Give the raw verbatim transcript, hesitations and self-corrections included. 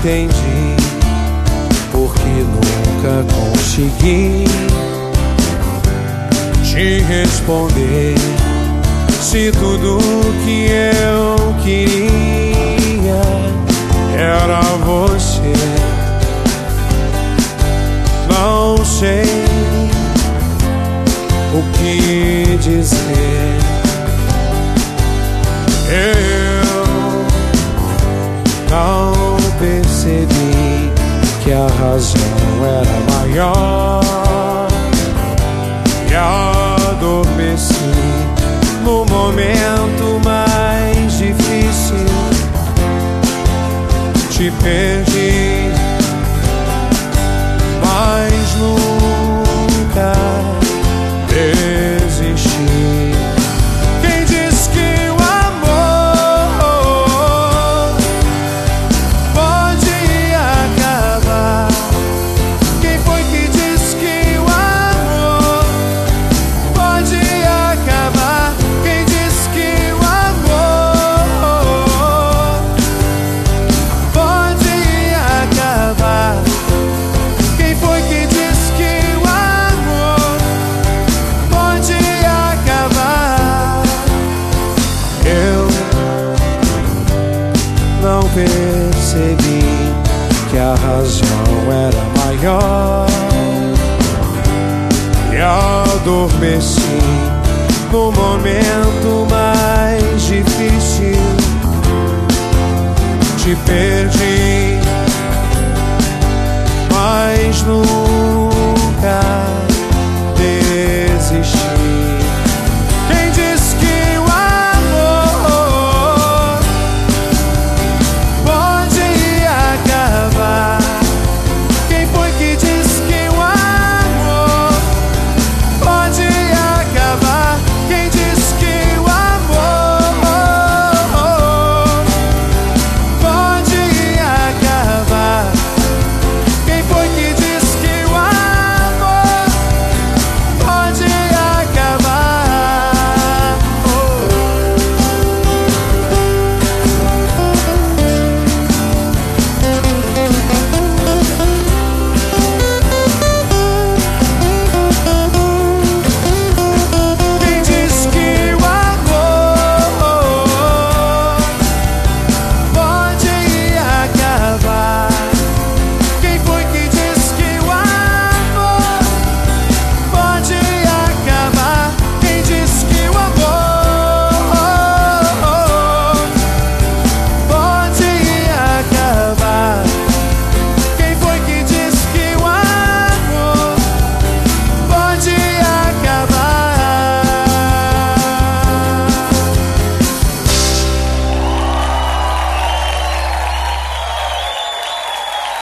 entendi, porque nunca consegui te responder. Se tudo que eu queria era você, não sei o que dizer. Eu não percebi que a razão era maior e adormeci no momento mais difícil. Te perdi, mas nunca desisti. Quem diz que o amor pode acabar? Quem foi que disse que o amor pode acabar? Quem disse que o amor pode acabar? Quem foi que disse que o amor pode acabar? Eu não percebi que a razão era maior e adormeci no momento mais difícil. Te perdi,